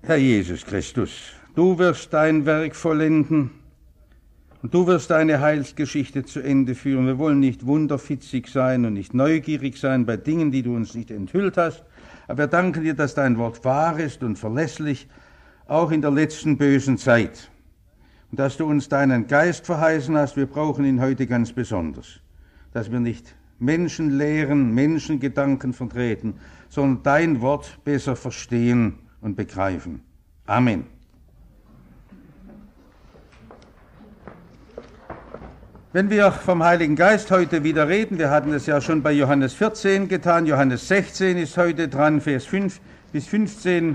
Herr Jesus Christus, du wirst dein Werk vollenden und du wirst deine Heilsgeschichte zu Ende führen. Wir wollen nicht wunderfitzig sein und nicht neugierig sein bei Dingen, die du uns nicht enthüllt hast, aber wir danken dir, dass dein Wort wahr ist und verlässlich, auch in der letzten bösen Zeit. Und dass du uns deinen Geist verheißen hast, wir brauchen ihn heute ganz besonders. Dass wir nicht Menschen lehren, Menschengedanken vertreten, sondern dein Wort besser verstehen und begreifen. Amen. Wenn wir vom Heiligen Geist heute wieder reden, wir hatten es ja schon bei Johannes 14 getan, Johannes 16 ist heute dran, Vers 5 bis 15,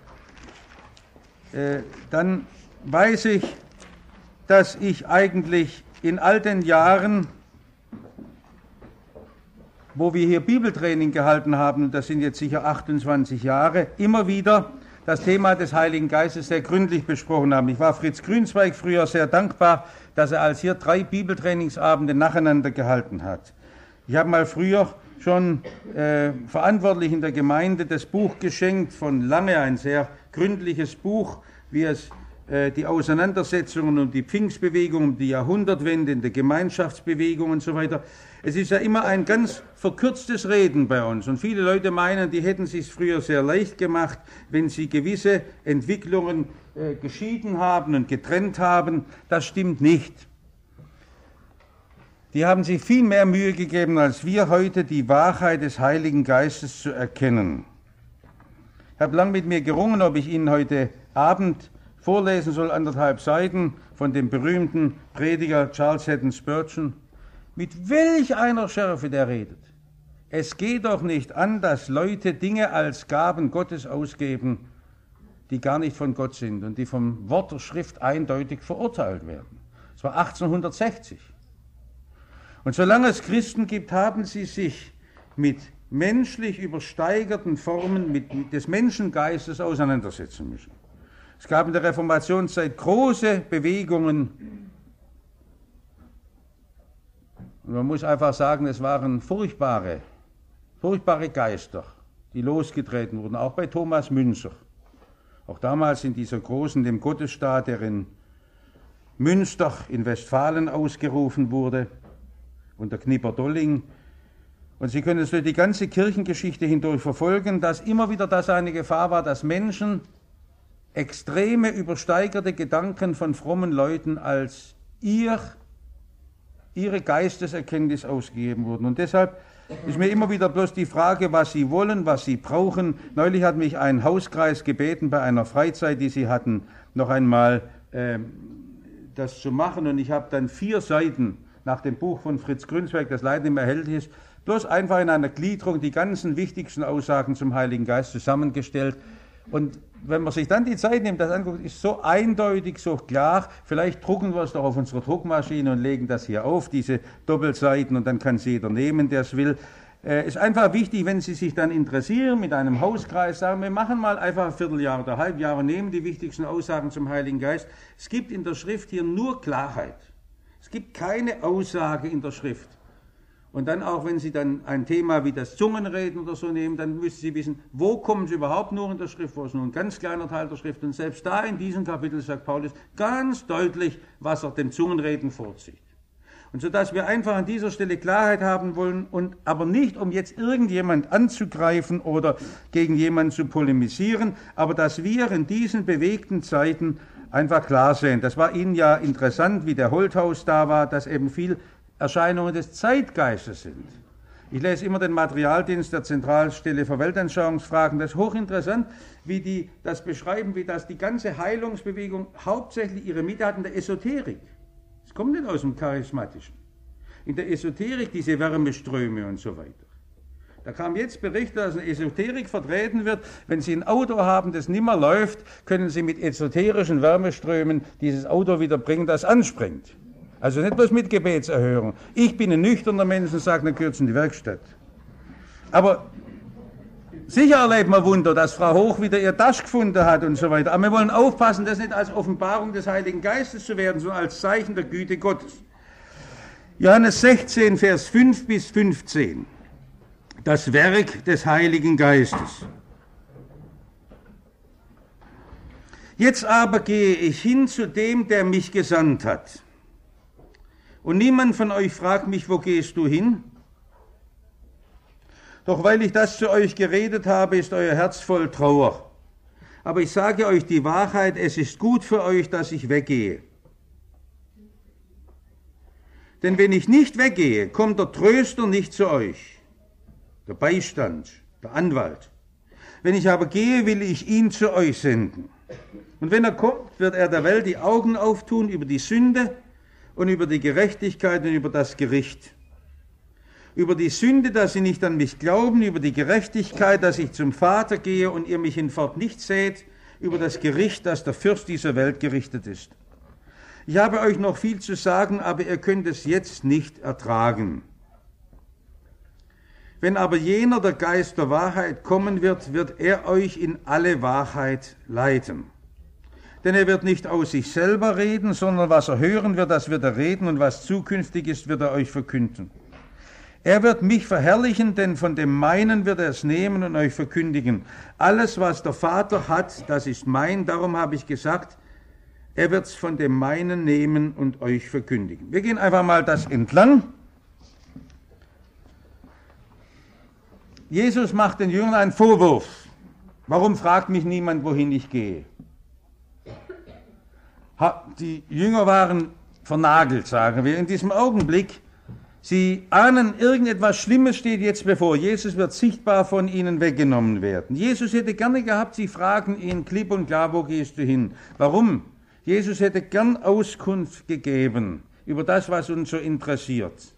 dann weiß ich, dass ich eigentlich in all den Jahren, wo wir hier Bibeltraining gehalten haben, und das sind jetzt sicher 28 Jahre, immer wieder das Thema des Heiligen Geistes sehr gründlich besprochen haben. Ich war Fritz Grünzweig früher sehr dankbar, dass er als hier 3 Bibeltrainingsabende nacheinander gehalten hat. Ich habe mal früher schon verantwortlich in der Gemeinde das Buch geschenkt von Lange, ein sehr gründliches Buch, wie es die Auseinandersetzungen um die Pfingstbewegung, um die Jahrhundertwende in der Gemeinschaftsbewegung und so weiter. Es ist ja immer ein ganz verkürztes Reden bei uns und viele Leute meinen, die hätten es sich früher sehr leicht gemacht, wenn sie gewisse Entwicklungen geschieden haben und getrennt haben. Das stimmt nicht. Die haben sich viel mehr Mühe gegeben, als wir heute, die Wahrheit des Heiligen Geistes zu erkennen. Ich habe lang mit mir gerungen, ob ich Ihnen heute Abend vorlesen soll, 1,5 Seiten von dem berühmten Prediger Charles Haddon Spurgeon. Mit welch einer Schärfe der redet. Es geht doch nicht an, dass Leute Dinge als Gaben Gottes ausgeben, die gar nicht von Gott sind und die vom Wort der Schrift eindeutig verurteilt werden. Das war 1860. Und solange es Christen gibt, haben sie sich mit menschlich übersteigerten Formen des Menschengeistes auseinandersetzen müssen. Es gab in der Reformationszeit große Bewegungen. Und man muss einfach sagen, es waren furchtbare Geister, die losgetreten wurden, auch bei Thomas Münzer. Auch damals in dieser großen, dem Gottesstaat, der in Münster in Westfalen ausgerufen wurde, unter Knipperdolling. Und Sie können es durch die ganze Kirchengeschichte hindurch verfolgen, dass immer wieder das eine Gefahr war, dass Menschen extreme, übersteigerte Gedanken von frommen Leuten als ihre Geisteserkenntnis ausgegeben wurden. Und deshalb ist mir immer wieder bloß die Frage, was sie wollen, was sie brauchen. Neulich hat mich ein Hauskreis gebeten, bei einer Freizeit, die sie hatten, noch einmal das zu machen. Und ich habe dann 4 Seiten nach dem Buch von Fritz Grünzweig, das leider nicht mehr erhältlich ist, bloß einfach in einer Gliederung die ganzen wichtigsten Aussagen zum Heiligen Geist zusammengestellt. Und wenn man sich dann die Zeit nimmt, das anguckt, ist so eindeutig, so klar. Vielleicht drucken wir es doch auf unserer Druckmaschine und legen das hier auf, diese Doppelseiten, und dann kann es jeder nehmen, der es will. Ist einfach wichtig, wenn Sie sich dann interessieren, mit einem Hauskreis sagen, wir machen mal einfach ein Vierteljahr oder Halbjahr und nehmen die wichtigsten Aussagen zum Heiligen Geist. Es gibt in der Schrift hier nur Klarheit. Es gibt keine Aussage in der Schrift. Und dann auch, wenn Sie dann ein Thema wie das Zungenreden oder so nehmen, dann müssen Sie wissen, wo kommen Sie überhaupt nur in der Schrift, wo ist nur ein ganz kleiner Teil der Schrift. Und selbst da in diesem Kapitel sagt Paulus ganz deutlich, was er dem Zungenreden vorzieht. Und so dass wir einfach an dieser Stelle Klarheit haben wollen, und aber nicht, um jetzt irgendjemand anzugreifen oder gegen jemanden zu polemisieren, aber dass wir in diesen bewegten Zeiten einfach klar sehen. Das war Ihnen ja interessant, wie der Holthaus da war, dass eben viel Erscheinungen des Zeitgeistes sind. Ich lese immer den Materialdienst der Zentralstelle für Weltanschauungsfragen. Das ist hochinteressant, wie die das beschreiben, wie das die ganze Heilungsbewegung hauptsächlich ihre Mitte hat in der Esoterik. Es kommt nicht aus dem Charismatischen. In der Esoterik diese Wärmeströme und so weiter. Da kam jetzt Bericht, dass eine Esoterik vertreten wird. Wenn Sie ein Auto haben, das nimmer läuft, können Sie mit esoterischen Wärmeströmen dieses Auto wieder bringen, das anspringt. Also nicht bloß mit Gebetserhörung. Ich bin ein nüchterner Mensch und sage, dann gehört es in die Werkstatt. Aber sicher erlebt man Wunder, dass Frau Hoch wieder ihr Tasch gefunden hat und so weiter. Aber wir wollen aufpassen, das nicht als Offenbarung des Heiligen Geistes zu werden, sondern als Zeichen der Güte Gottes. Johannes 16, Vers 5 bis 15. Das Werk des Heiligen Geistes. Jetzt aber gehe ich hin zu dem, der mich gesandt hat. Und niemand von euch fragt mich, wo gehst du hin? Doch weil ich das zu euch geredet habe, ist euer Herz voll Trauer. Aber ich sage euch die Wahrheit, es ist gut für euch, dass ich weggehe. Denn wenn ich nicht weggehe, kommt der Tröster nicht zu euch, der Beistand, der Anwalt. Wenn ich aber gehe, will ich ihn zu euch senden. Und wenn er kommt, wird er der Welt die Augen auftun über die Sünde und über die Gerechtigkeit und über das Gericht. Über die Sünde, dass sie nicht an mich glauben, über die Gerechtigkeit, dass ich zum Vater gehe und ihr mich hinfort nicht seht, über das Gericht, dass der Fürst dieser Welt gerichtet ist. Ich habe euch noch viel zu sagen, aber ihr könnt es jetzt nicht ertragen. Wenn aber jener, der Geist der Wahrheit, kommen wird, wird er euch in alle Wahrheit leiten. Denn er wird nicht aus sich selber reden, sondern was er hören wird, das wird er reden, und was zukünftig ist, wird er euch verkünden. Er wird mich verherrlichen, denn von dem meinen wird er es nehmen und euch verkündigen. Alles, was der Vater hat, das ist mein, darum habe ich gesagt, er wird es von dem meinen nehmen und euch verkündigen. Wir gehen einfach mal das entlang. Jesus macht den Jüngern einen Vorwurf. Warum fragt mich niemand, wohin ich gehe? Die Jünger waren vernagelt, sagen wir, in diesem Augenblick. Sie ahnen, irgendetwas Schlimmes steht jetzt bevor. Jesus wird sichtbar von ihnen weggenommen werden. Jesus hätte gerne gehabt, sie fragen ihn klipp und klar, wo gehst du hin? Warum? Jesus hätte gern Auskunft gegeben über das, was uns so interessiert.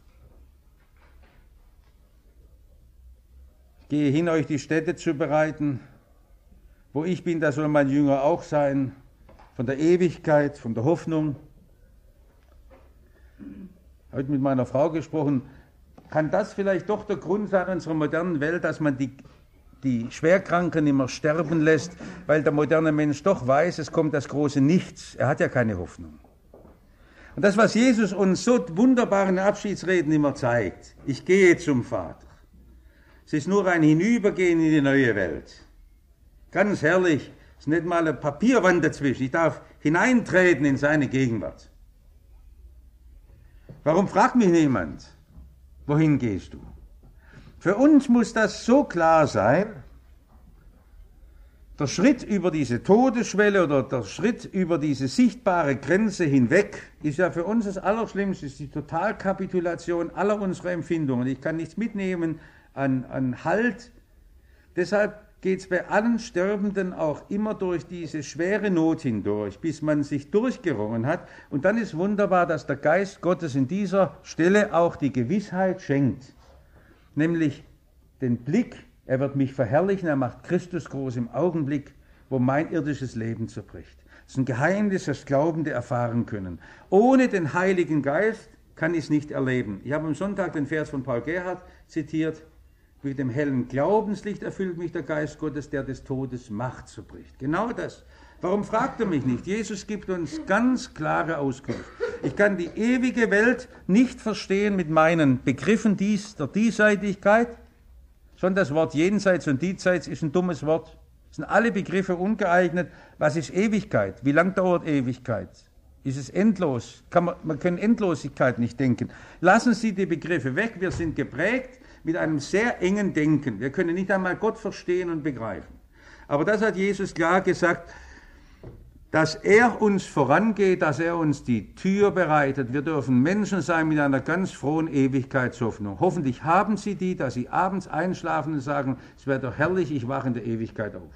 Ich gehe hin, euch die Stätte zu bereiten. Wo ich bin, da soll mein Jünger auch sein. Von der Ewigkeit, von der Hoffnung. Heute mit meiner Frau gesprochen, kann das vielleicht doch der Grund sein unserer modernen Welt, dass man die Schwerkranken immer sterben lässt, weil der moderne Mensch doch weiß, es kommt das große Nichts. Er hat ja keine Hoffnung. Und das, was Jesus uns so wunderbar in den Abschiedsreden immer zeigt, ich gehe zum Vater. Es ist nur ein Hinübergehen in die neue Welt. Ganz herrlich, es ist nicht mal eine Papierwand dazwischen. Ich darf hineintreten in seine Gegenwart. Warum fragt mich niemand, wohin gehst du? Für uns muss das so klar sein, der Schritt über diese Todesschwelle oder der Schritt über diese sichtbare Grenze hinweg ist ja für uns das Allerschlimmste, ist die Totalkapitulation aller unserer Empfindungen. Ich kann nichts mitnehmen an Halt. Deshalb geht es bei allen Sterbenden auch immer durch diese schwere Not hindurch, bis man sich durchgerungen hat. Und dann ist wunderbar, dass der Geist Gottes in dieser Stelle auch die Gewissheit schenkt, nämlich den Blick, er wird mich verherrlichen, er macht Christus groß im Augenblick, wo mein irdisches Leben zerbricht. Das ist ein Geheimnis, das Glaubende erfahren können. Ohne den Heiligen Geist kann ich es nicht erleben. Ich habe am Sonntag den Vers von Paul Gerhardt zitiert, mit dem hellen Glaubenslicht erfüllt mich der Geist Gottes, der des Todes Macht zerbricht. Genau das. Warum fragt er mich nicht? Jesus gibt uns ganz klare Auskunft. Ich kann die ewige Welt nicht verstehen mit meinen Begriffen der Diesseitigkeit, sondern das Wort jenseits und diesseits ist ein dummes Wort. Es sind alle Begriffe ungeeignet. Was ist Ewigkeit? Wie lang dauert Ewigkeit? Ist es endlos? Man kann Endlosigkeit nicht denken. Lassen Sie die Begriffe weg. Wir sind geprägt mit einem sehr engen Denken. Wir können nicht einmal Gott verstehen und begreifen. Aber das hat Jesus klar gesagt, dass er uns vorangeht, dass er uns die Tür bereitet. Wir dürfen Menschen sein mit einer ganz frohen Ewigkeitshoffnung. Hoffentlich haben Sie die, dass Sie abends einschlafen und sagen, es wäre doch herrlich, ich wache in der Ewigkeit auf.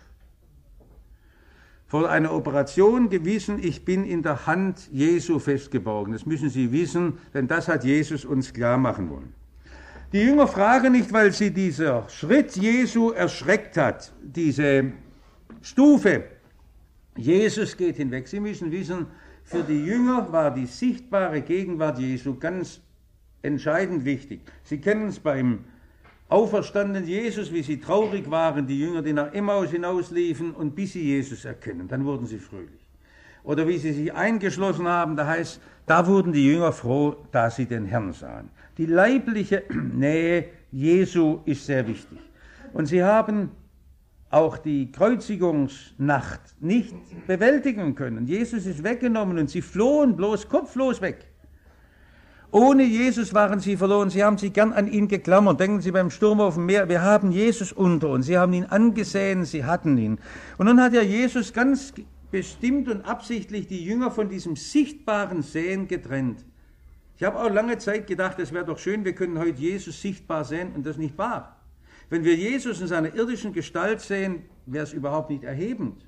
Vor einer Operation gewissen, ich bin in der Hand Jesu festgeborgen. Das müssen Sie wissen, denn das hat Jesus uns klar machen wollen. Die Jünger fragen nicht, weil sie dieser Schritt Jesu erschreckt hat, diese Stufe. Jesus geht hinweg. Sie müssen wissen, für die Jünger war die sichtbare Gegenwart Jesu ganz entscheidend wichtig. Sie kennen es beim auferstandenen Jesus, wie sie traurig waren, die Jünger, die nach Emmaus hinausliefen und bis sie Jesus erkennen, dann wurden sie fröhlich. Oder wie sie sich eingeschlossen haben, da wurden die Jünger froh, da sie den Herrn sahen. Die leibliche Nähe Jesu ist sehr wichtig. Und sie haben auch die Kreuzigungsnacht nicht bewältigen können. Jesus ist weggenommen und sie flohen bloß kopflos weg. Ohne Jesus waren sie verloren. Sie haben sich gern an ihn geklammert. Denken Sie beim Sturm auf dem Meer, wir haben Jesus unter uns. Sie haben ihn angesehen, sie hatten ihn. Und nun hat ja Jesus ganz bestimmt und absichtlich die Jünger von diesem sichtbaren Sehen getrennt. Ich habe auch lange Zeit gedacht, es wäre doch schön, wir können heute Jesus sichtbar sehen, und das ist nicht wahr. Wenn wir Jesus in seiner irdischen Gestalt sehen, wäre es überhaupt nicht erhebend.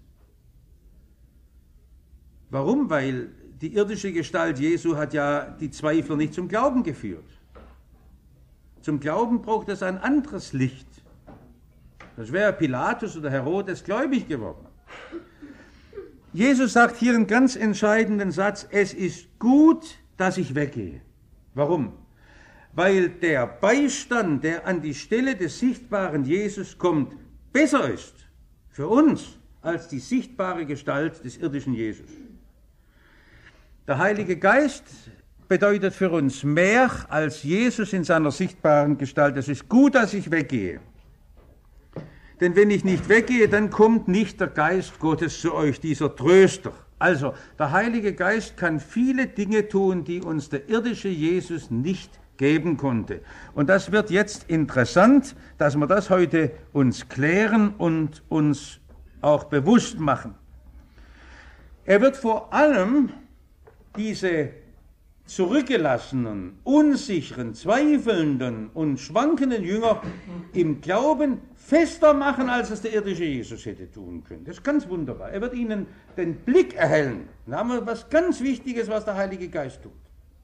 Warum? Weil die irdische Gestalt Jesu hat ja die Zweifler nicht zum Glauben geführt. Zum Glauben braucht es ein anderes Licht. Das wäre Pilatus oder Herodes gläubig geworden. Jesus sagt hier einen ganz entscheidenden Satz: Es ist gut, dass ich weggehe. Warum? Weil der Beistand, der an die Stelle des sichtbaren Jesus kommt, besser ist für uns als die sichtbare Gestalt des irdischen Jesus. Der Heilige Geist bedeutet für uns mehr als Jesus in seiner sichtbaren Gestalt. Es ist gut, dass ich weggehe. Denn wenn ich nicht weggehe, dann kommt nicht der Geist Gottes zu euch, dieser Tröster. Also, der Heilige Geist kann viele Dinge tun, die uns der irdische Jesus nicht geben konnte. Und das wird jetzt interessant, dass wir das heute uns klären und uns auch bewusst machen. Er wird vor allem diese zurückgelassenen, unsicheren, zweifelnden und schwankenden Jünger im Glauben fester machen, als es der irdische Jesus hätte tun können. Das ist ganz wunderbar. Er wird ihnen den Blick erhellen. Da haben wir was ganz Wichtiges, was der Heilige Geist tut.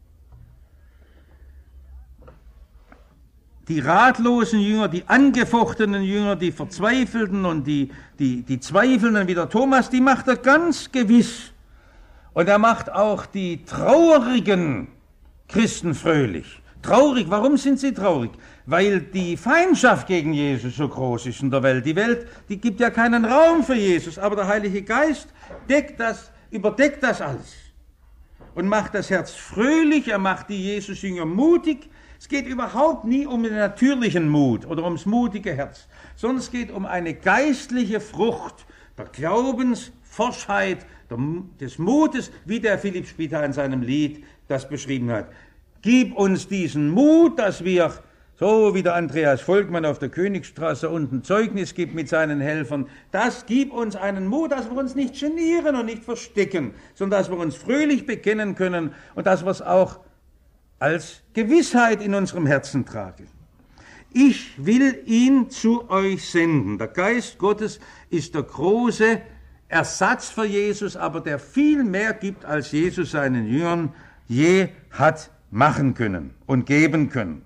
Die ratlosen Jünger, die angefochtenen Jünger, die Verzweifelten und die Zweifelnden wie der Thomas, die macht er ganz gewiss. Und er macht auch die traurigen Christen fröhlich. Traurig, warum sind sie traurig? Weil die Feindschaft gegen Jesus so groß ist in der Welt. Die Welt, die gibt ja keinen Raum für Jesus, aber der Heilige Geist überdeckt das alles und macht das Herz fröhlich, er macht die Jesus-Jünger mutig. Es geht überhaupt nie um den natürlichen Mut oder ums mutige Herz, sondern es geht um eine geistliche Frucht der Glaubensforschheit, des Mutes, wie der Philipp Spitta in seinem Lied das beschrieben hat. Gib uns diesen Mut, dass wir, so wie der Andreas Volkmann auf der Königstraße unten Zeugnis gibt mit seinen Helfern, das gibt uns einen Mut, dass wir uns nicht genieren und nicht verstecken, sondern dass wir uns fröhlich bekennen können und dass wir es auch als Gewissheit in unserem Herzen tragen. Ich will ihn zu euch senden. Der Geist Gottes ist der große Ersatz für Jesus, aber der viel mehr gibt, als Jesus seinen Jüngern je hat machen können und geben können.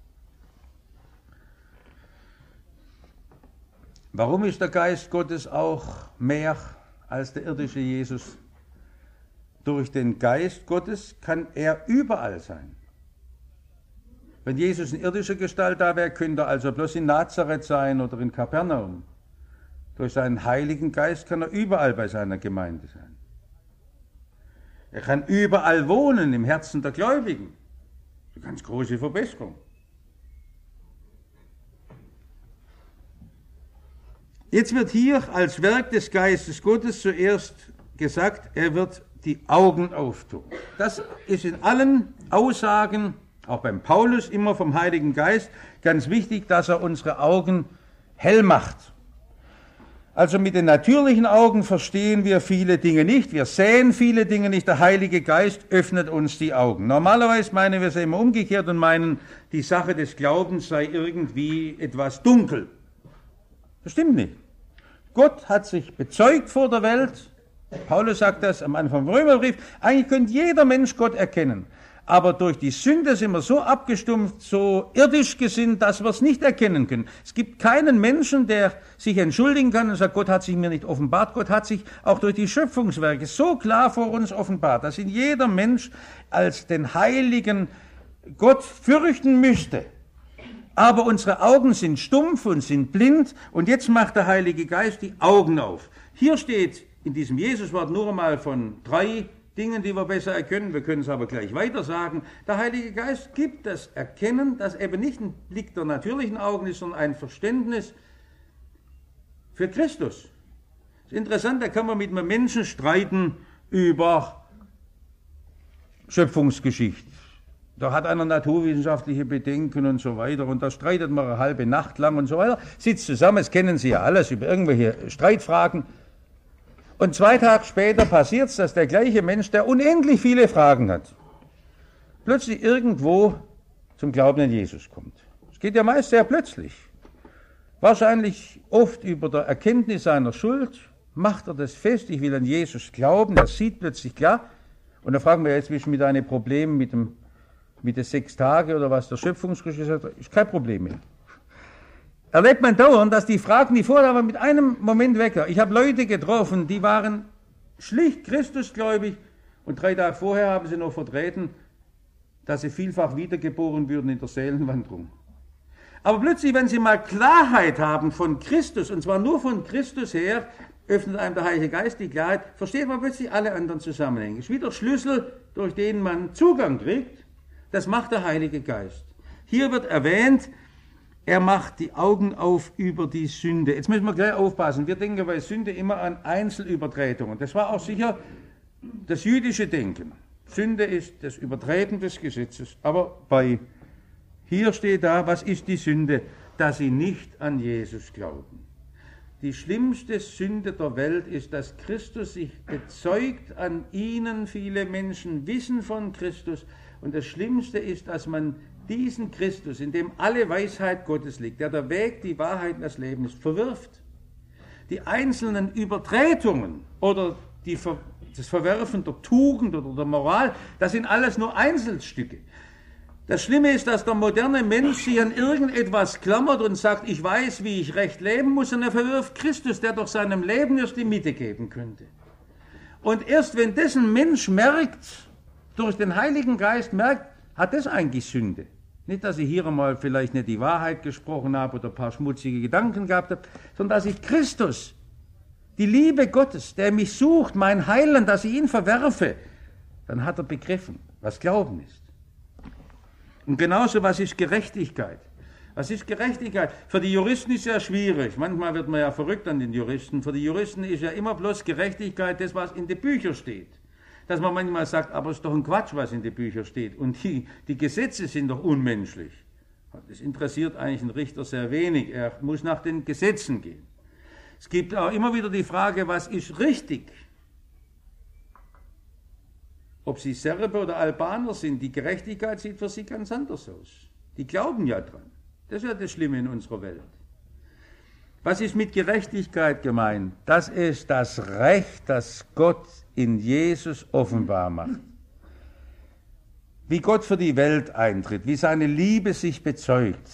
Warum ist der Geist Gottes auch mehr als der irdische Jesus? Durch den Geist Gottes kann er überall sein. Wenn Jesus in irdischer Gestalt da wäre, könnte er also bloß in Nazareth sein oder in Kapernaum. Durch seinen Heiligen Geist kann er überall bei seiner Gemeinde sein. Er kann überall wohnen, im Herzen der Gläubigen. Eine ganz große Verbesserung. Jetzt wird hier als Werk des Geistes Gottes zuerst gesagt, er wird die Augen auftun. Das ist in allen Aussagen, auch beim Paulus immer vom Heiligen Geist, ganz wichtig, dass er unsere Augen hell macht. Also mit den natürlichen Augen verstehen wir viele Dinge nicht, wir sehen viele Dinge nicht, der Heilige Geist öffnet uns die Augen. Normalerweise meinen wir es immer umgekehrt und meinen, die Sache des Glaubens sei irgendwie etwas dunkel. Das stimmt nicht. Gott hat sich bezeugt vor der Welt, Paulus sagt das am Anfang vom Römerbrief, eigentlich könnte jeder Mensch Gott erkennen. Aber durch die Sünde sind wir so abgestumpft, so irdisch gesinnt, dass wir es nicht erkennen können. Es gibt keinen Menschen, der sich entschuldigen kann und sagt, Gott hat sich mir nicht offenbart. Gott hat sich auch durch die Schöpfungswerke so klar vor uns offenbart, dass ihn jeder Mensch als den heiligen Gott fürchten müsste. Aber unsere Augen sind stumpf und sind blind und jetzt macht der Heilige Geist die Augen auf. Hier steht in diesem Jesuswort nur einmal von 3 Dingen, die wir besser erkennen, wir können es aber gleich weiter sagen. Der Heilige Geist gibt das Erkennen, das eben nicht ein Blick der natürlichen Augen ist, sondern ein Verständnis für Christus. Das ist interessant, da kann man mit einem Menschen streiten über Schöpfungsgeschichte. Da hat einer naturwissenschaftliche Bedenken und so weiter und da streitet man eine halbe Nacht lang und so weiter. Sitzt zusammen, das kennen Sie ja alles, über irgendwelche Streitfragen. Und 2 Tage später passiert es, dass der gleiche Mensch, der unendlich viele Fragen hat, plötzlich irgendwo zum Glauben an Jesus kommt. Es geht ja meist sehr plötzlich. Wahrscheinlich oft über der Erkenntnis seiner Schuld macht er das fest, ich will an Jesus glauben, er sieht plötzlich klar. Und da fragen wir jetzt, wie ist mit deinen Problemen mit den 6 Tagen oder was der Schöpfungsgeschichte sagt, ist kein Problem mehr. Erlebt man dauernd, dass die Fragen, die vorher waren, mit einem Moment weg waren. Ich habe Leute getroffen, die waren schlicht Christusgläubig und 3 Tage vorher haben sie noch vertreten, dass sie vielfach wiedergeboren würden in der Seelenwanderung. Aber plötzlich, wenn sie mal Klarheit haben von Christus, und zwar nur von Christus her, öffnet einem der Heilige Geist die Klarheit, versteht man plötzlich alle anderen Zusammenhänge. Es ist wie der Schlüssel, durch den man Zugang kriegt. Das macht der Heilige Geist. Hier wird erwähnt, er macht die Augen auf über die Sünde. Jetzt müssen wir gleich aufpassen. Wir denken bei Sünde immer an Einzelübertretungen. Das war auch sicher das jüdische Denken. Sünde ist das Übertreten des Gesetzes. Aber hier steht da, was ist die Sünde? Dass sie nicht an Jesus glauben. Die schlimmste Sünde der Welt ist, dass Christus sich bezeugt an ihnen. Viele Menschen wissen von Christus. Und das Schlimmste ist, dass man diesen Christus, in dem alle Weisheit Gottes liegt, der Weg, die Wahrheit und das Leben ist, verwirft. Die einzelnen Übertretungen oder das Verwerfen der Tugend oder der Moral, das sind alles nur Einzelstücke. Das Schlimme ist, dass der moderne Mensch sich an irgendetwas klammert und sagt, ich weiß, wie ich recht leben muss, und er verwirft Christus, der doch seinem Leben erst die Mitte geben könnte. Und erst wenn dessen Mensch merkt, durch den Heiligen Geist merkt, hat das eigentlich Sünde. Nicht, dass ich hier einmal vielleicht nicht die Wahrheit gesprochen habe oder ein paar schmutzige Gedanken gehabt habe, sondern dass ich Christus, die Liebe Gottes, der mich sucht, mein Heiland, dass ich ihn verwerfe, dann hat er begriffen, was Glauben ist. Und genauso, was ist Gerechtigkeit? Was ist Gerechtigkeit? Für die Juristen ist ja schwierig. Manchmal wird man ja verrückt an den Juristen. Für die Juristen ist ja immer bloß Gerechtigkeit das, was in den Büchern steht. Dass man manchmal sagt, aber es ist doch ein Quatsch, was in den Büchern steht. Und die Gesetze sind doch unmenschlich. Das interessiert eigentlich einen Richter sehr wenig. Er muss nach den Gesetzen gehen. Es gibt auch immer wieder die Frage, was ist richtig? Ob sie Serben oder Albaner sind, die Gerechtigkeit sieht für sie ganz anders aus. Die glauben ja dran. Das ist ja das Schlimme in unserer Welt. Was ist mit Gerechtigkeit gemeint? Das ist das Recht, das Gott in Jesus offenbar macht. Wie Gott für die Welt eintritt, wie seine Liebe sich bezeugt,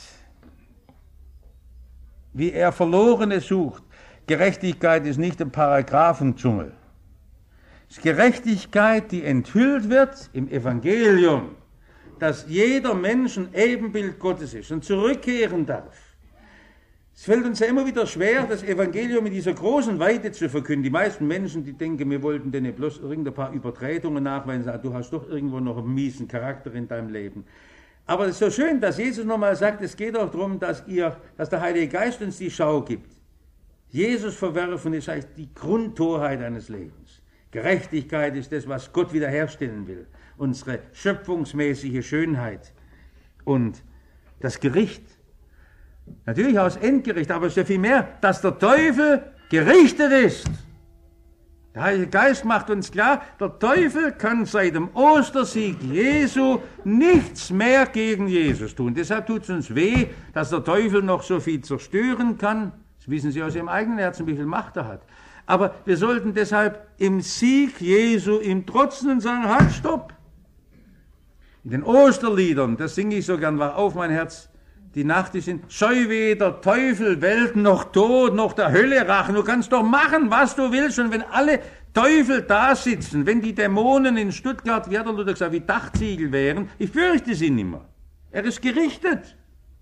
wie er Verlorene sucht. Gerechtigkeit ist nicht ein Paragraphendschungel. Es ist Gerechtigkeit, die enthüllt wird im Evangelium, dass jeder Mensch ein Ebenbild Gottes ist und zurückkehren darf. Es fällt uns ja immer wieder schwer, das Evangelium in dieser großen Weite zu verkünden. Die meisten Menschen, die denken, wir wollten denen bloß irgendein paar Übertretungen nachweisen, sagen, du hast doch irgendwo noch einen miesen Charakter in deinem Leben. Aber es ist so schön, dass Jesus nochmal sagt, es geht auch darum, dass der Heilige Geist uns die Schau gibt. Jesus verwerfen ist eigentlich die Grundtorheit eines Lebens. Gerechtigkeit ist das, was Gott wiederherstellen will. Unsere schöpfungsmäßige Schönheit. Und das Gericht. Natürlich auch das Endgericht, aber es ist ja viel mehr, dass der Teufel gerichtet ist. Der Heilige Geist macht uns klar, der Teufel kann seit dem Ostersieg Jesu nichts mehr gegen Jesus tun. Deshalb tut es uns weh, dass der Teufel noch so viel zerstören kann. Das wissen Sie aus Ihrem eigenen Herzen, wie viel Macht er hat. Aber wir sollten deshalb im Sieg Jesu ihm trotzen und sagen, halt, stopp. In den Osterliedern, das singe ich so gern, wach auf mein Herz, die Nacht ist in, scheu weder Teufel, Welt, noch Tod, noch der Hölle Rachen. Du kannst doch machen, was du willst. Und wenn alle Teufel da sitzen, wenn die Dämonen in Stuttgart, wie hat der Luther gesagt, wie Dachziegel wären, ich fürchte sie nimmer. Er ist gerichtet.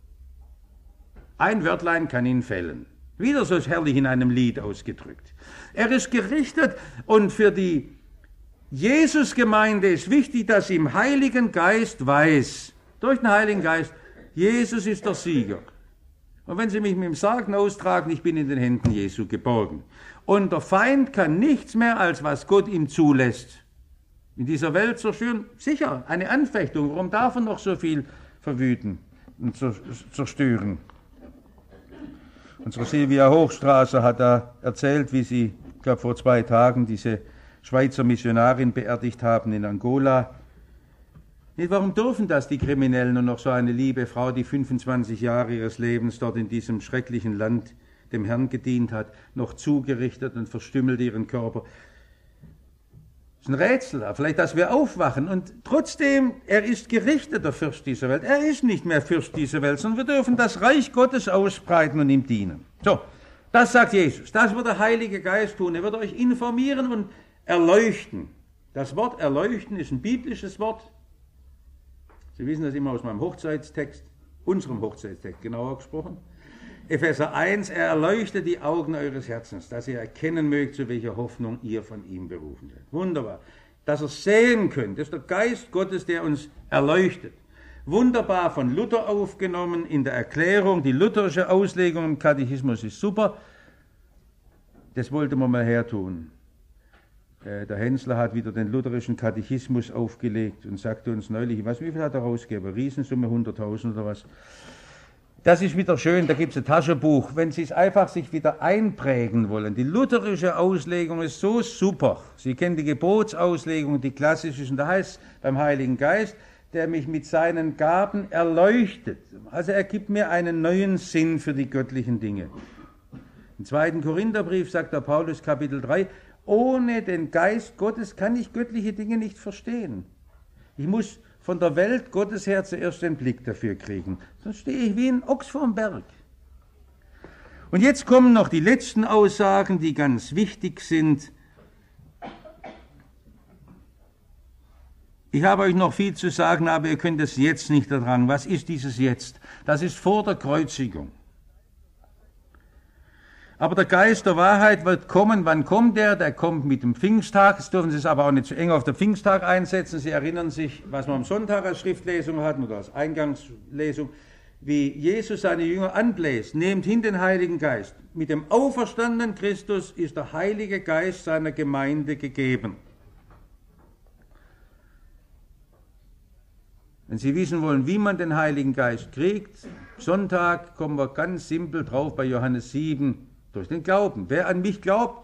Ein Wörtlein kann ihn fällen. Wieder so herrlich in einem Lied ausgedrückt. Er ist gerichtet und für die Jesusgemeinde ist wichtig, dass sie im Heiligen Geist weiß, durch den Heiligen Geist, Jesus ist der Sieger. Und wenn sie mich mit dem Sarg austragen, ich bin in den Händen Jesu geborgen. Und der Feind kann nichts mehr, als was Gott ihm zulässt. In dieser Welt zerstören, sicher, eine Anfechtung. Warum darf er noch so viel verwüten und zerstören? Unsere Silvia Hochstraße hat da erzählt, wie sie, ich glaube vor 2 Tagen, diese Schweizer Missionarin beerdigt haben in Angola. Warum dürfen das die Kriminellen und noch so eine liebe Frau, die 25 Jahre ihres Lebens dort in diesem schrecklichen Land dem Herrn gedient hat, noch zugerichtet und verstümmelt ihren Körper? Das ist ein Rätsel, vielleicht, dass wir aufwachen. Und trotzdem, er ist gerichteter Fürst dieser Welt. Er ist nicht mehr Fürst dieser Welt, sondern wir dürfen das Reich Gottes ausbreiten und ihm dienen. So, das sagt Jesus. Das wird der Heilige Geist tun. Er wird euch informieren und erleuchten. Das Wort erleuchten ist ein biblisches Wort. Sie wissen das immer aus meinem Hochzeitstext, unserem Hochzeitstext genauer gesprochen. Epheser 1, er erleuchtet die Augen eures Herzens, dass ihr erkennen mögt, zu welcher Hoffnung ihr von ihm berufen seid. Wunderbar. Dass ihr sehen könnt, das ist der Geist Gottes, der uns erleuchtet. Wunderbar von Luther aufgenommen in der Erklärung, die lutherische Auslegung im Katechismus ist super. Das wollte man mal hertun. Der Hensler hat wieder den lutherischen Katechismus aufgelegt und sagte uns neulich, ich weiß, wie viel hat er rausgegeben? Riesensumme, 100.000 oder was. Das ist wieder schön, da gibt es ein Taschenbuch, wenn Sie es einfach sich wieder einprägen wollen. Die lutherische Auslegung ist so super. Sie kennen die Gebotsauslegung, die klassische, und da heißt es beim Heiligen Geist, der mich mit seinen Gaben erleuchtet. Also er gibt mir einen neuen Sinn für die göttlichen Dinge. Im 2. Korintherbrief sagt der Paulus, Kapitel 3, ohne den Geist Gottes kann ich göttliche Dinge nicht verstehen. Ich muss von der Welt Gottes her zuerst den Blick dafür kriegen. Sonst stehe ich wie ein Ochs vorm Berg. Und jetzt kommen noch die letzten Aussagen, die ganz wichtig sind. Ich habe euch noch viel zu sagen, aber ihr könnt es jetzt nicht ertragen. Was ist dieses Jetzt? Das ist vor der Kreuzigung. Aber der Geist der Wahrheit wird kommen. Wann kommt der? Der kommt mit dem Pfingsttag. Jetzt dürfen Sie es aber auch nicht zu eng auf den Pfingsttag einsetzen. Sie erinnern sich, was wir am Sonntag als Schriftlesung hatten oder als Eingangslesung, wie Jesus seine Jünger anbläst. Nehmt hin den Heiligen Geist. Mit dem auferstandenen Christus ist der Heilige Geist seiner Gemeinde gegeben. Wenn Sie wissen wollen, wie man den Heiligen Geist kriegt, Sonntag kommen wir ganz simpel drauf bei Johannes 7, durch den Glauben. Wer an mich glaubt,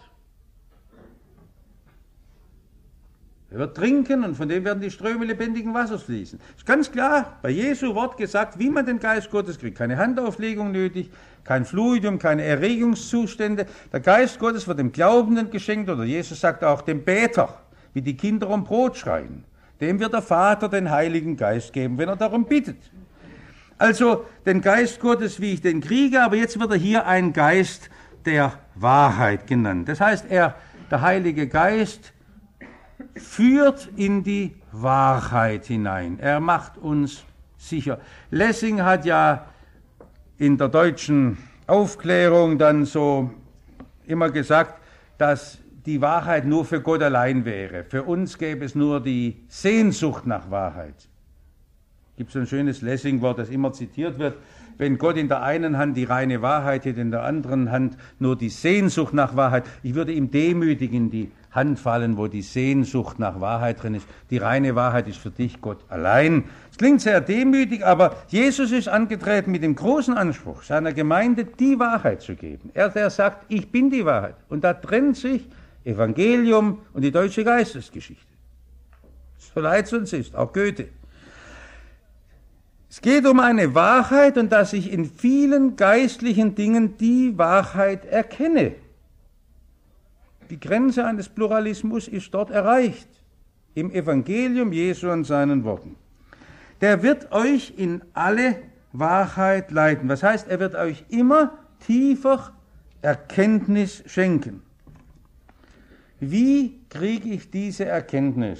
er wird trinken und von dem werden die Ströme lebendigen Wassers fließen. Ist ganz klar, bei Jesu Wort gesagt, wie man den Geist Gottes kriegt. Keine Handauflegung nötig, kein Fluidium, keine Erregungszustände. Der Geist Gottes wird dem Glaubenden geschenkt, oder Jesus sagt auch dem Beter, wie die Kinder um Brot schreien. Dem wird der Vater den Heiligen Geist geben, wenn er darum bittet. Also den Geist Gottes, wie ich den kriege, aber jetzt wird er hier ein Geist der Wahrheit genannt. Das heißt, der Heilige Geist führt in die Wahrheit hinein. Er macht uns sicher. Lessing hat ja in der deutschen Aufklärung dann so immer gesagt, dass die Wahrheit nur für Gott allein wäre. Für uns gäbe es nur die Sehnsucht nach Wahrheit. Es gibt so ein schönes Lessing-Wort, das immer zitiert wird. Wenn Gott in der einen Hand die reine Wahrheit hätte, in der anderen Hand nur die Sehnsucht nach Wahrheit. Ich würde ihm demütig in die Hand fallen, wo die Sehnsucht nach Wahrheit drin ist. Die reine Wahrheit ist für dich Gott allein. Es klingt sehr demütig, aber Jesus ist angetreten mit dem großen Anspruch, seiner Gemeinde die Wahrheit zu geben. Der sagt, ich bin die Wahrheit. Und da trennt sich Evangelium und die deutsche Geistesgeschichte. So leid es uns ist, auch Goethe. Es geht um eine Wahrheit und dass ich in vielen geistlichen Dingen die Wahrheit erkenne. Die Grenze eines Pluralismus ist dort erreicht, im Evangelium Jesu und seinen Worten. Der wird euch in alle Wahrheit leiten. Was heißt, er wird euch immer tiefer Erkenntnis schenken. Wie kriege ich diese Erkenntnis?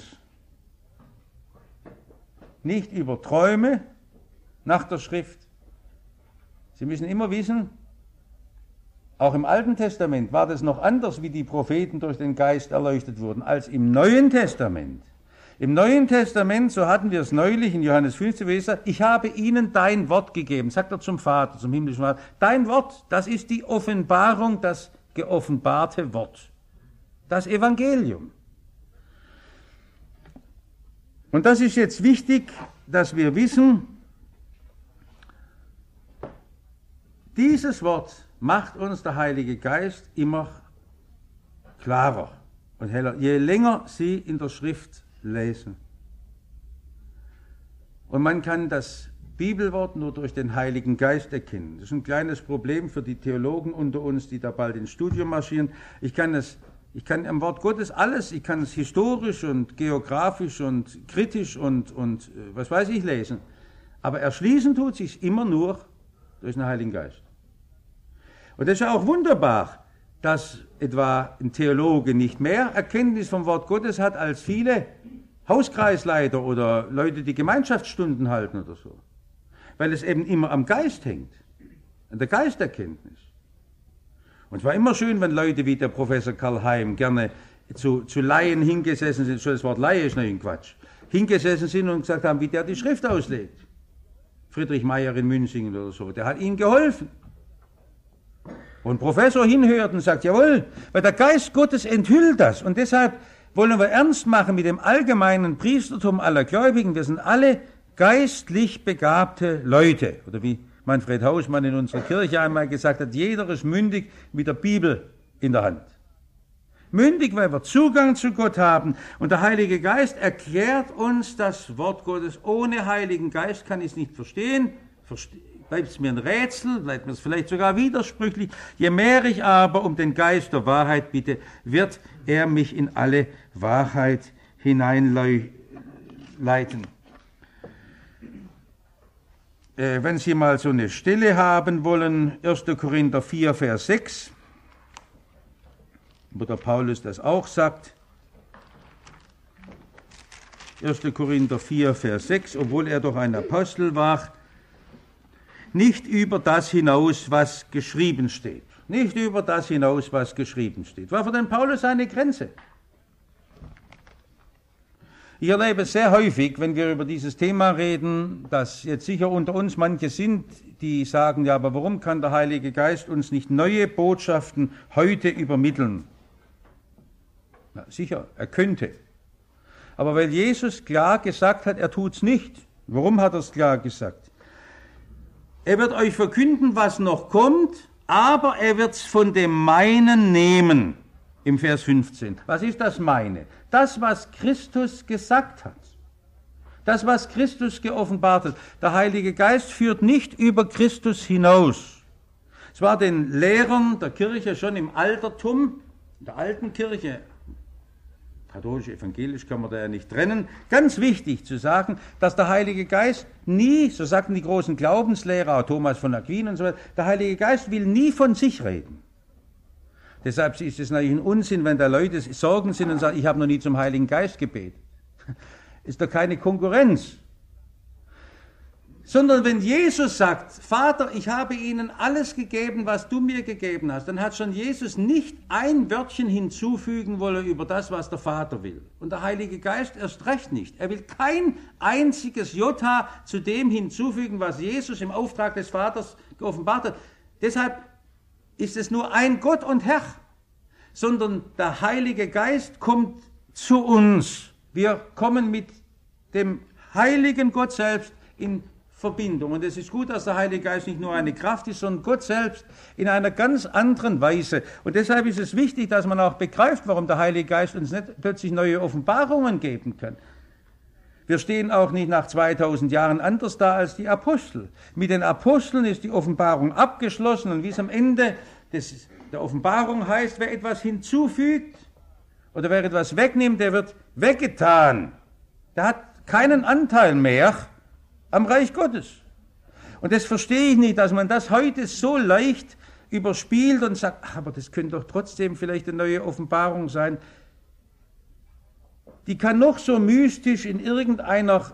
Nicht über Träume, nach der Schrift. Sie müssen immer wissen, auch im Alten Testament war das noch anders, wie die Propheten durch den Geist erleuchtet wurden, als im Neuen Testament. Im Neuen Testament, so hatten wir es neulich in Johannes 15, ich habe ihnen dein Wort gegeben, sagt er zum Vater, zum himmlischen Vater. Dein Wort, das ist die Offenbarung, das geoffenbarte Wort, das Evangelium. Und das ist jetzt wichtig, dass wir wissen, dieses Wort macht uns der Heilige Geist immer klarer und heller, je länger Sie in der Schrift lesen. Und man kann das Bibelwort nur durch den Heiligen Geist erkennen. Das ist ein kleines Problem für die Theologen unter uns, die da bald ins Studium marschieren. Ich kann am Wort Gottes alles, ich kann es historisch und geografisch und kritisch und was weiß ich lesen. Aber erschließen tut sich immer nur durch den Heiligen Geist. Und das ist ja auch wunderbar, dass etwa ein Theologe nicht mehr Erkenntnis vom Wort Gottes hat als viele Hauskreisleiter oder Leute, die Gemeinschaftsstunden halten oder so. Weil es eben immer am Geist hängt, an der Geisterkenntnis. Und es war immer schön, wenn Leute wie der Professor Karl Heim gerne zu Laien hingesessen sind, schon das Wort Laie ist natürlich ein Quatsch, hingesessen sind und gesagt haben, wie der die Schrift auslegt. Friedrich Meyer in Münchingen oder so, der hat ihnen geholfen. Und Professor hinhört und sagt, jawohl, weil der Geist Gottes enthüllt das. Und deshalb wollen wir ernst machen mit dem allgemeinen Priestertum aller Gläubigen. Wir sind alle geistlich begabte Leute. Oder wie Manfred Hausmann in unserer Kirche einmal gesagt hat, jeder ist mündig mit der Bibel in der Hand. Mündig, weil wir Zugang zu Gott haben. Und der Heilige Geist erklärt uns das Wort Gottes. Ohne Heiligen Geist kann ich es nicht verstehen. Bleibt es mir ein Rätsel, bleibt mir es vielleicht sogar widersprüchlich. Je mehr ich aber um den Geist der Wahrheit bitte, wird er mich in alle Wahrheit hineinleiten. Wenn Sie mal so eine Stelle haben wollen, 1. Korinther 4, Vers 6, wo der Paulus das auch sagt. 1. Korinther 4, Vers 6, obwohl er doch ein Apostel war, nicht über das hinaus, was geschrieben steht. Nicht über das hinaus, was geschrieben steht. War für den Paulus eine Grenze. Ich erlebe sehr häufig, wenn wir über dieses Thema reden, dass jetzt sicher unter uns manche sind, die sagen, ja, aber warum kann der Heilige Geist uns nicht neue Botschaften heute übermitteln? Na, sicher, er könnte. Aber weil Jesus klar gesagt hat, er tut's nicht. Warum hat er es klar gesagt? Er wird euch verkünden, was noch kommt, aber er wird es von dem Meinen nehmen, im Vers 15. Was ist das Meine? Das, was Christus gesagt hat. Das, was Christus geoffenbart hat. Der Heilige Geist führt nicht über Christus hinaus. Es war den Lehrern der Kirche schon im Altertum, in der alten Kirche, katholisch, evangelisch kann man da ja nicht trennen, ganz wichtig zu sagen, dass der Heilige Geist nie, so sagten die großen Glaubenslehrer, Thomas von Aquin und so weiter, der Heilige Geist will nie von sich reden. Deshalb ist es natürlich ein Unsinn, wenn da Leute Sorgen sind und sagen, ich habe noch nie zum Heiligen Geist gebetet. Ist doch keine Konkurrenz. Sondern wenn Jesus sagt, Vater, ich habe ihnen alles gegeben, was du mir gegeben hast, dann hat schon Jesus nicht ein Wörtchen hinzufügen wollen über das, was der Vater will. Und der Heilige Geist erst recht nicht. Er will kein einziges Jota zu dem hinzufügen, was Jesus im Auftrag des Vaters geoffenbart hat. Deshalb ist es nur ein Gott und Herr, sondern der Heilige Geist kommt zu uns. Wir kommen mit dem heiligen Gott selbst in Verbindung. Und es ist gut, dass der Heilige Geist nicht nur eine Kraft ist, sondern Gott selbst in einer ganz anderen Weise. Und deshalb ist es wichtig, dass man auch begreift, warum der Heilige Geist uns nicht plötzlich neue Offenbarungen geben kann. Wir stehen auch nicht nach 2000 Jahren anders da als die Apostel. Mit den Aposteln ist die Offenbarung abgeschlossen und wie es am Ende der Offenbarung heißt, wer etwas hinzufügt oder wer etwas wegnimmt, der wird weggetan. Der hat keinen Anteil mehr am Reich Gottes. Und das verstehe ich nicht, dass man das heute so leicht überspielt und sagt, ach, aber das könnte doch trotzdem vielleicht eine neue Offenbarung sein. Die kann noch so mystisch in irgendeiner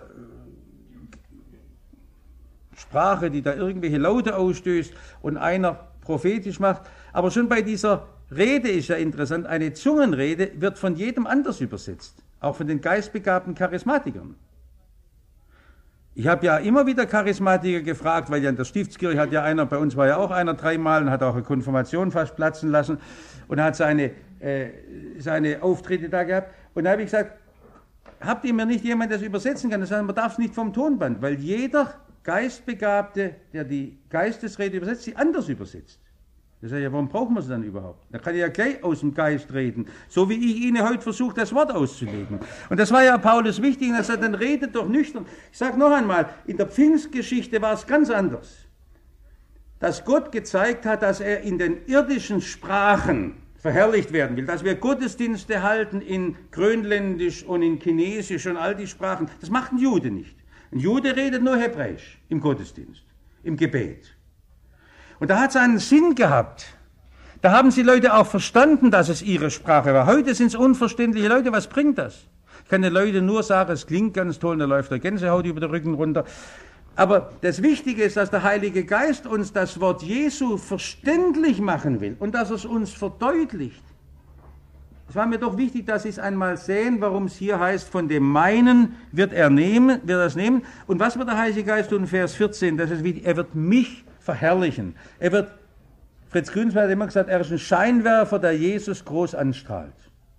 Sprache, die da irgendwelche Laute ausstößt und einer prophetisch macht, aber schon bei dieser Rede ist ja interessant, eine Zungenrede wird von jedem anders übersetzt. auch von den geistbegabten Charismatikern. Ich habe ja immer wieder Charismatiker gefragt, weil ja in der Stiftskirche hat ja einer, bei uns war ja auch einer 3-mal und hat auch eine Konfirmation fast platzen lassen und hat seine Auftritte da gehabt. Und da habe ich gesagt, habt ihr mir nicht jemand, das übersetzen kann? Das heißt, man darf es nicht vom Tonband, weil jeder Geistbegabte, der die Geistesrede übersetzt, sie anders übersetzt. Da sage ich, ja, warum brauchen wir sie dann überhaupt? Da kann ich ja gleich aus dem Geist reden, so wie ich Ihnen heute versuche, das Wort auszulegen. Und das war ja Paulus wichtig, und er sagt, dann redet doch nüchtern. Ich sage noch einmal, in der Pfingstgeschichte war es ganz anders. Dass Gott gezeigt hat, dass er in den irdischen Sprachen verherrlicht werden will, dass wir Gottesdienste halten in Grönländisch und in Chinesisch und all die Sprachen. Das macht ein Jude nicht. Ein Jude redet nur Hebräisch im Gottesdienst, im Gebet. Und da hat es einen Sinn gehabt. Da haben die Leute auch verstanden, dass es ihre Sprache war. Heute sind es unverständliche Leute. Was bringt das? Ich kann den Leuten nur sagen, es klingt ganz toll, da läuft der Gänsehaut über den Rücken runter. Aber das Wichtige ist, dass der Heilige Geist uns das Wort Jesu verständlich machen will und dass er es uns verdeutlicht. Es war mir doch wichtig, dass Sie es einmal sehen, warum es hier heißt, von dem meinen wird er es nehmen. Und was wird der Heilige Geist tun in Vers 14? Das ist wichtig, er wird mich verherrlichen. Fritz Grünsberg hat immer gesagt, er ist ein Scheinwerfer, der Jesus groß anstrahlt.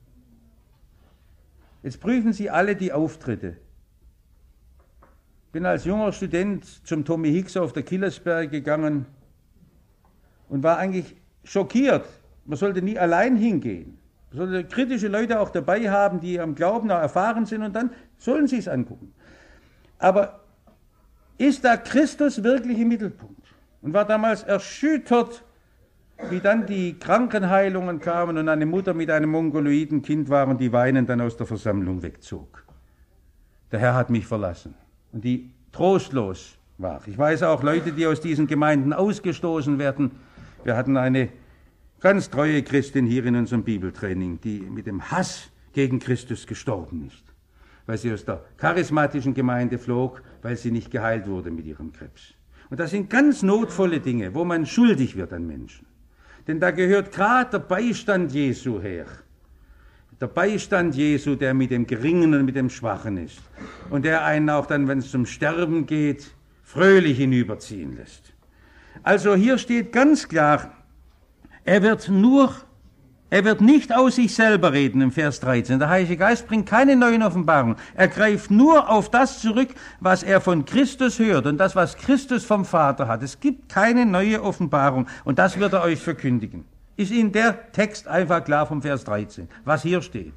Jetzt prüfen Sie alle die Auftritte. Ich bin als junger Student zum Tommy Hicks auf der Killersberg gegangen und war eigentlich schockiert. Man sollte nie allein hingehen. Man sollte kritische Leute auch dabei haben, die am Glauben auch erfahren sind, und dann sollen sie es angucken. Aber ist da Christus wirklich im Mittelpunkt? Und war damals erschüttert, wie dann die Krankenheilungen kamen und eine Mutter mit einem mongoloiden Kind war und die weinend dann aus der Versammlung wegzog. Der Herr hat mich verlassen. Und die trostlos war. Ich weiß auch Leute, die aus diesen Gemeinden ausgestoßen werden. Wir hatten eine ganz treue Christin hier in unserem Bibeltraining, die mit dem Hass gegen Christus gestorben ist, weil sie aus der charismatischen Gemeinde flog, weil sie nicht geheilt wurde mit ihrem Krebs. Und das sind ganz notvolle Dinge, wo man schuldig wird an Menschen. Denn da gehört gerade der Beistand Jesu her. Der Beistand Jesu, der mit dem Geringen und mit dem Schwachen ist. Und der einen auch dann, wenn es zum Sterben geht, fröhlich hinüberziehen lässt. Also hier steht ganz klar, er wird nicht aus sich selber reden im Vers 13. Der Heilige Geist bringt keine neuen Offenbarungen. Er greift nur auf das zurück, was er von Christus hört und das, was Christus vom Vater hat. Es gibt keine neue Offenbarung und das wird er euch verkündigen. Ist Ihnen der Text einfach klar vom Vers 13, was hier steht?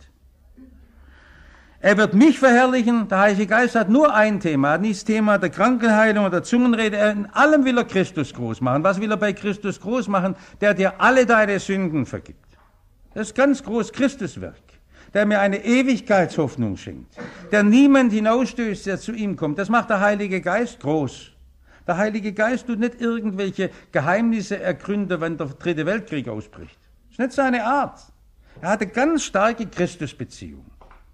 Er wird mich verherrlichen. Der Heilige Geist hat nur ein Thema, hat nicht das Thema der Krankenheilung oder Zungenrede. In allem will er Christus groß machen. Was will er bei Christus groß machen? Der dir alle deine Sünden vergibt. Das ist ganz groß Christuswerk, der mir eine Ewigkeitshoffnung schenkt, der niemand hinausstößt, der zu ihm kommt. Das macht der Heilige Geist groß. Der Heilige Geist tut nicht irgendwelche Geheimnisse ergründen, wenn der Dritte Weltkrieg ausbricht. Das ist nicht seine Art. Er hatte ganz starke Christusbeziehung.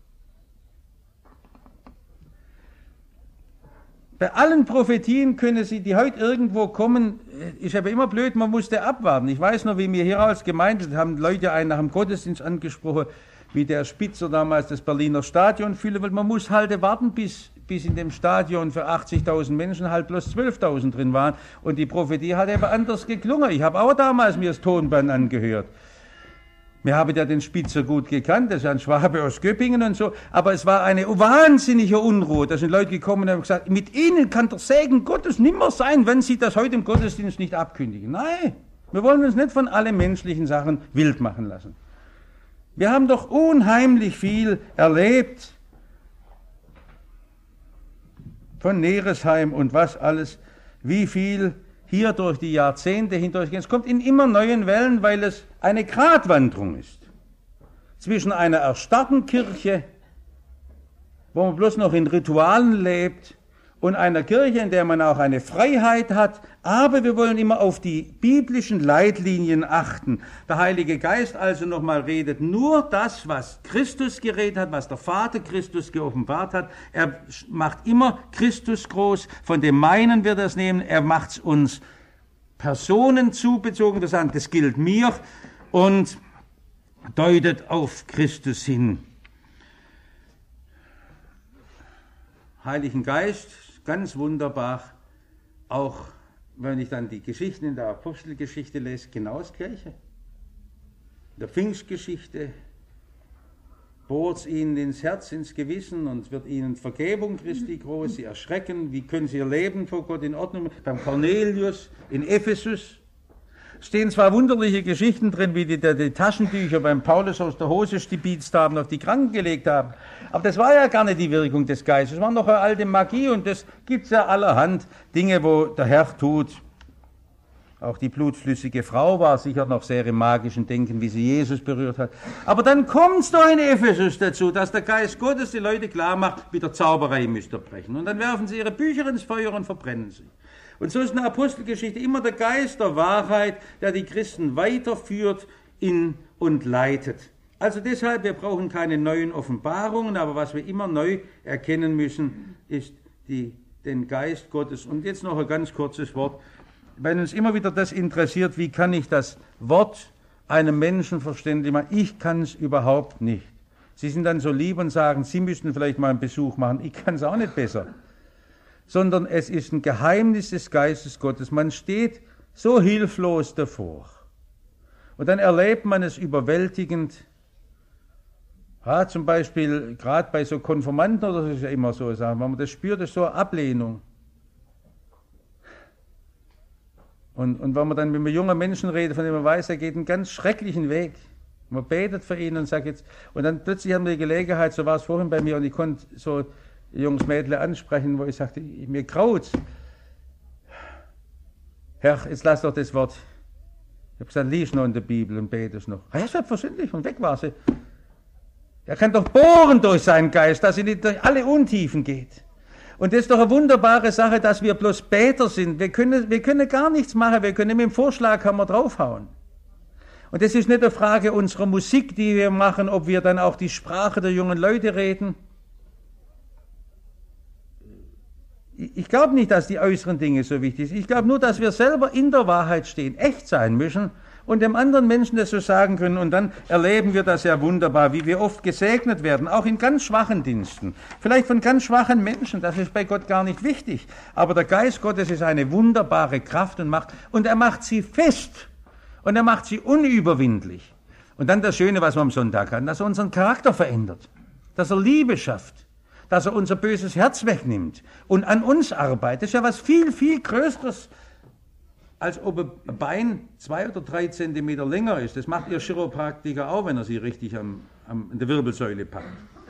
Bei allen Prophetien können Sie, die heute irgendwo kommen, ist aber immer blöd, man musste abwarten. Ich weiß noch, wie wir hier als Gemeinde, haben Leute einen nach dem Gottesdienst angesprochen, wie der Spitzer damals das Berliner Stadion füllen will. Man muss halt warten, bis in dem Stadion für 80.000 Menschen halt bloß 12.000 drin waren. Und die Prophetie hat eben anders geklungen. Ich habe auch damals mir das Tonband angehört. Wir haben ja den Spitzer gut gekannt, das ist ein Schwabe aus Göppingen und so, aber es war eine wahnsinnige Unruhe. Da sind Leute gekommen und haben gesagt, mit Ihnen kann der Segen Gottes nimmer sein, wenn Sie das heute im Gottesdienst nicht abkündigen. Nein, wir wollen uns nicht von allen menschlichen Sachen wild machen lassen. Wir haben doch unheimlich viel erlebt von Neresheim und was alles, wie viel hier durch die Jahrzehnte hindurchgehen. Es kommt in immer neuen Wellen, weil es eine Gratwanderung ist. Zwischen einer erstarrten Kirche, wo man bloß noch in Ritualen lebt, und einer Kirche, in der man auch eine Freiheit hat, aber wir wollen immer auf die biblischen Leitlinien achten. Der Heilige Geist also nochmal redet nur das, was Christus geredet hat, was der Vater Christus geoffenbart hat. Er macht immer Christus groß, von dem meinen wir das nehmen, er macht es uns Personen zubezogen, das gilt mir, und deutet auf Christus hin. Heiligen Geist, ganz wunderbar, auch wenn ich dann die Geschichten in der Apostelgeschichte lese, genau das Gleiche. In der Pfingstgeschichte bohrt es ihnen ins Herz, ins Gewissen und wird ihnen Vergebung Christi groß, sie erschrecken, wie können sie ihr Leben vor Gott in Ordnung machen. Beim Cornelius in Ephesus stehen zwar wunderliche Geschichten drin, wie die Taschentücher beim Paulus aus der Hose stibitzt haben, auf die Kranken gelegt haben, aber das war ja gar nicht die Wirkung des Geistes, das war noch eine alte Magie und das gibt es ja allerhand Dinge, wo der Herr tut. Auch die blutflüssige Frau war sicher noch sehr im magischen Denken, wie sie Jesus berührt hat. Aber dann kommt es doch in Ephesus dazu, dass der Geist Gottes die Leute klar macht, mit der Zauberei müsst ihr brechen. Und dann werfen sie ihre Bücher ins Feuer und verbrennen sie. Und so ist in der Apostelgeschichte immer der Geist der Wahrheit, der die Christen weiterführt und leitet. Also deshalb, wir brauchen keine neuen Offenbarungen, aber was wir immer neu erkennen müssen, ist den Geist Gottes. Und jetzt noch ein ganz kurzes Wort. Wenn uns immer wieder das interessiert, wie kann ich das Wort einem Menschen verständlich machen? Ich kann es überhaupt nicht. Sie sind dann so lieb und sagen, Sie müssten vielleicht mal einen Besuch machen. Ich kann es auch nicht besser. Sondern es ist ein Geheimnis des Geistes Gottes. Man steht so hilflos davor. Und dann erlebt man es überwältigend. Ja, zum Beispiel, gerade bei so Konfirmanden oder so ist ja immer so, sagen, wenn man das spürt, ist so eine Ablehnung. Und wenn man dann mit einem jungen Menschen redet, von dem man weiß, er geht einen ganz schrecklichen Weg, man betet für ihn und sagt jetzt, und dann plötzlich haben wir die Gelegenheit, so war es vorhin bei mir, und ich konnte so ein junges Mädel ansprechen, wo ich sagte, mir graut's. Herr, jetzt lass doch das Wort. Ich habe gesagt, lies noch in der Bibel und betest noch. Ja, selbstverständlich, und weg war sie. Er kann doch bohren durch seinen Geist, dass er nicht durch alle Untiefen geht. Und das ist doch eine wunderbare Sache, dass wir bloß Beter sind. Wir können gar nichts machen, wir können mit dem Vorschlaghammer draufhauen. Und das ist nicht eine Frage unserer Musik, die wir machen, ob wir dann auch die Sprache der jungen Leute reden. Ich glaube nicht, dass die äußeren Dinge so wichtig sind. Ich glaube nur, dass wir selber in der Wahrheit stehen, echt sein müssen und dem anderen Menschen das so sagen können. Und dann erleben wir das ja wunderbar, wie wir oft gesegnet werden, auch in ganz schwachen Diensten. Vielleicht von ganz schwachen Menschen, das ist bei Gott gar nicht wichtig. Aber der Geist Gottes ist eine wunderbare Kraft und er macht sie fest und er macht sie unüberwindlich. Und dann das Schöne, was man am Sonntag hat, dass er unseren Charakter verändert, dass er Liebe schafft, dass er unser böses Herz wegnimmt und an uns arbeitet. Das ist ja was viel, viel Größeres, als ob ein Bein 2 oder 3 Zentimeter länger ist. Das macht Ihr Chiropraktiker auch, wenn er sie richtig an der Wirbelsäule packt.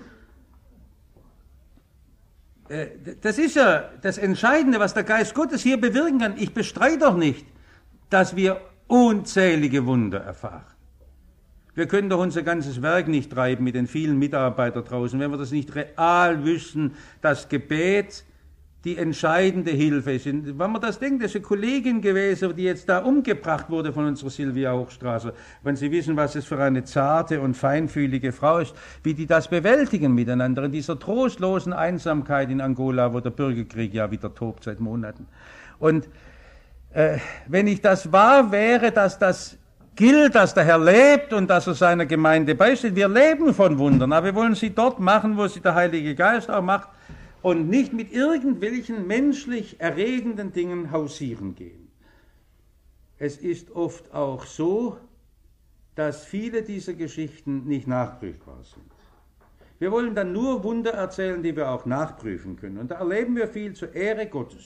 Das ist ja das Entscheidende, was der Geist Gottes hier bewirken kann. Ich bestreite doch nicht, dass wir unzählige Wunder erfahren. Wir können doch unser ganzes Werk nicht treiben mit den vielen Mitarbeitern draußen, wenn wir das nicht real wüssten, dass Gebet die entscheidende Hilfe ist. Wenn man das denkt, das ist eine Kollegin gewesen, die jetzt da umgebracht wurde von unserer Silvia Hochstraße. Wenn Sie wissen, was es für eine zarte und feinfühlige Frau ist, wie die das bewältigen miteinander in dieser trostlosen Einsamkeit in Angola, wo der Bürgerkrieg ja wieder tobt seit Monaten. Und wenn ich das wahr wäre, dass das gilt, dass der Herr lebt und dass er seiner Gemeinde beisteht. Wir leben von Wundern, aber wir wollen sie dort machen, wo sie der Heilige Geist auch macht und nicht mit irgendwelchen menschlich erregenden Dingen hausieren gehen. Es ist oft auch so, dass viele dieser Geschichten nicht nachprüfbar sind. Wir wollen dann nur Wunder erzählen, die wir auch nachprüfen können. Und da erleben wir viel zur Ehre Gottes.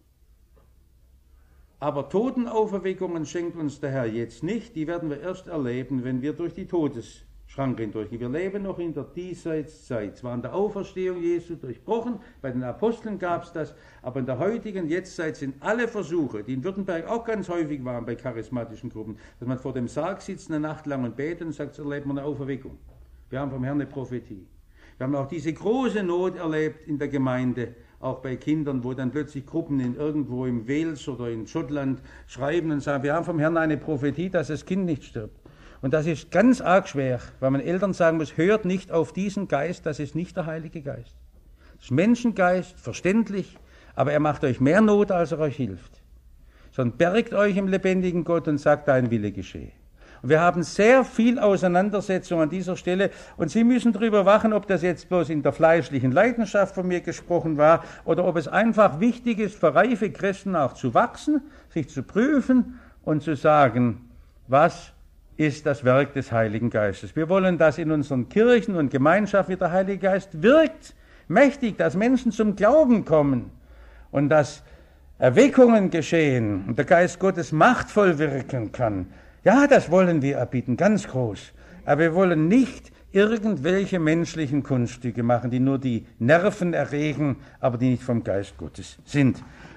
Aber Totenauferweckungen schenkt uns der Herr jetzt nicht, die werden wir erst erleben, wenn wir durch die Todesschranke hindurchgehen. Wir leben noch in der Diesseitszeit, zwar in der Auferstehung Jesu durchbrochen, bei den Aposteln gab es das, aber in der heutigen Jetztzeit sind alle Versuche, die in Württemberg auch ganz häufig waren bei charismatischen Gruppen, dass man vor dem Sarg sitzt eine Nacht lang und betet und sagt, so erlebt man eine Auferweckung. Wir haben vom Herrn eine Prophetie. Wir haben auch diese große Not erlebt in der Gemeinde, auch bei Kindern, wo dann plötzlich Gruppen irgendwo im Wales oder in Schottland schreiben und sagen, wir haben vom Herrn eine Prophetie, dass das Kind nicht stirbt. Und das ist ganz arg schwer, weil man Eltern sagen muss, hört nicht auf diesen Geist, das ist nicht der Heilige Geist. Das ist Menschengeist, verständlich, aber er macht euch mehr Not, als er euch hilft. Sondern bergt euch im lebendigen Gott und sagt, dein Wille geschehe. Und wir haben sehr viel Auseinandersetzung an dieser Stelle. Und Sie müssen darüber wachen, ob das jetzt bloß in der fleischlichen Leidenschaft von mir gesprochen war oder ob es einfach wichtig ist, für reife Christen auch zu wachsen, sich zu prüfen und zu sagen, was ist das Werk des Heiligen Geistes. Wir wollen, dass in unseren Kirchen und Gemeinschaften, wie der Heilige Geist wirkt, mächtig, dass Menschen zum Glauben kommen und dass Erweckungen geschehen und der Geist Gottes machtvoll wirken kann. Ja, das wollen wir erbitten, ganz groß. Aber wir wollen nicht irgendwelche menschlichen Kunststücke machen, die nur die Nerven erregen, aber die nicht vom Geist Gottes sind.